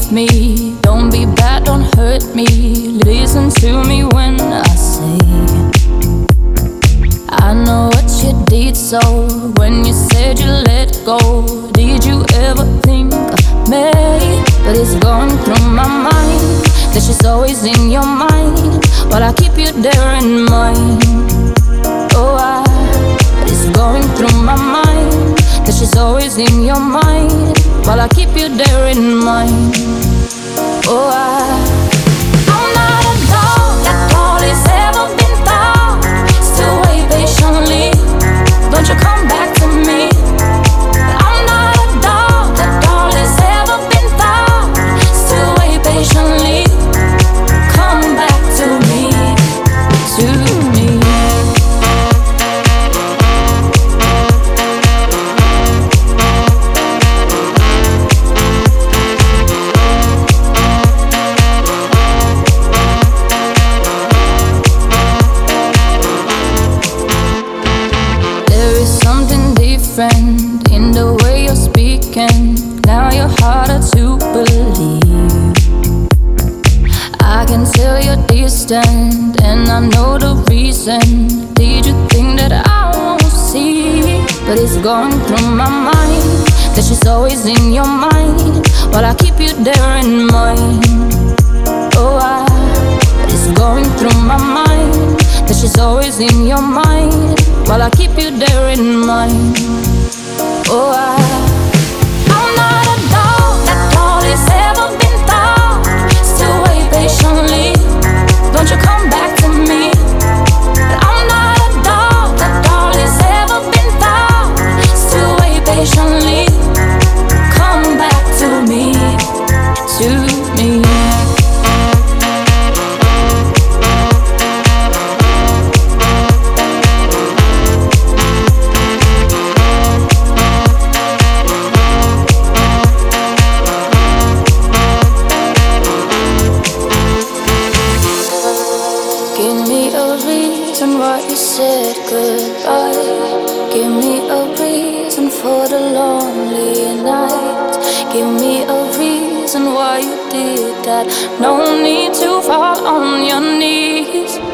leave me. Don't be bad, don't hurt me. Listen to me when I say I know what you did. So when you said you let go, did you ever think of me? But it's going through my mind that she's always in your mind, while I keep you there in mind. Oh, but it's going through my mind that she's always in your mind, while I keep you there in mind. Oh, I'm not a dog that all has ever been thought. Still wait patiently, don't you come back to me. I'm not a dog that all has ever been thought. Still wait patiently, come back to me, to me. In the way you're speaking, now you're harder to believe. I can tell you're distant, and I know the reason. Did you think that I won't see? But it's going through my mind that she's always in your mind, while I keep you there in mind. Oh, but it's going through my mind that she's always in your mind, while I keep you there in mind. Oh, I'm not a dog that all has ever been thought. Still wait patiently, don't you come back to me. I'm not a dog that all has ever been thought. Still wait patiently, come back to me, to me. Why you said goodbye. Give me a reason for the lonely night. Give me a reason why you did that. No need to fall on your knees.